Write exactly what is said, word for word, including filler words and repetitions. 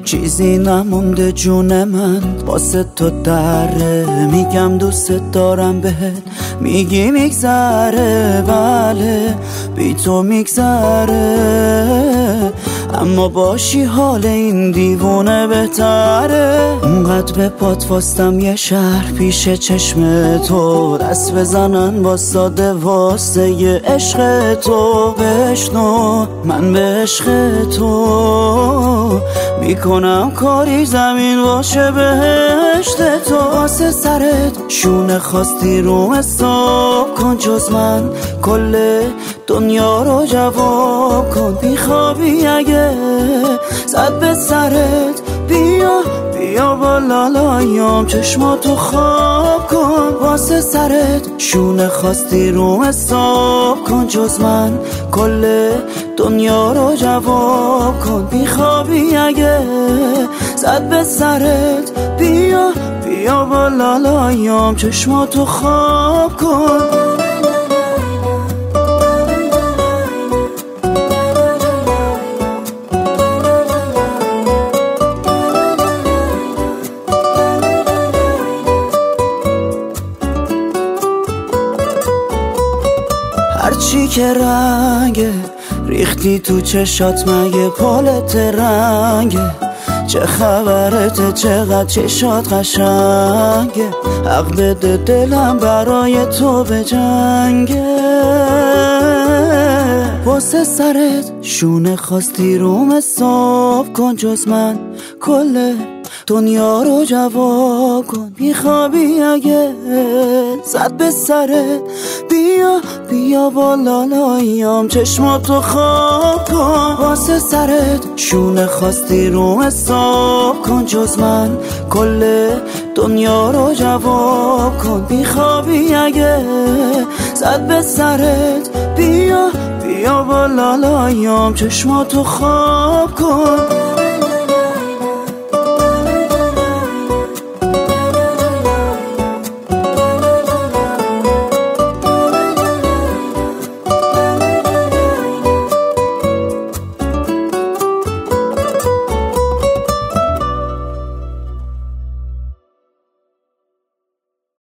چیزی نمونده جون من واسه تو دره، میگم دوست دارم بهت، میگی میگذره، بله بی تو میگذره، اما باشی حال این دیوونه بهتره. اونقدر به پات واستم یه شهر پیش چشم تو، دست بزنن واساده واسه یه عشق تو، بشنو من به عشق تو میکنم کاری زمین باشه بهشت تو. واسه سرت شونه خواستی رو حساب کن، جز من کل دنیا رو جواب کن. بیخوابی اگه زد به سرت، بیا بیا با لالایام چشماتو خواب کن. واسه سرت شونه خواستی رو حساب کن، جز من کل دنیا رو جواب کن. بیخوابی اگه زد به سرت، بیا بیا با لالایام چشماتو خواب کن. هرچی که رنگه ریختی تو چشات، مگه پالت رنگه؟ چه خبرته چقدر چشات قشنگه؟ حق بده دلم برای تو به جنگه. واسه سرت شونه خواستی روم حساب کن، جز من کل دنیا رو جواب کن. بیخوابی اگه زد به سرت، بیا بیا با لالایام چشماتو خواب کن. واسه سرت شونه خواستی رو حساب کن، جز من کل دنیا رو جواب کن. بیخوابی اگه زد به سرت، بیا بیا با لالایام چشماتو خواب کن.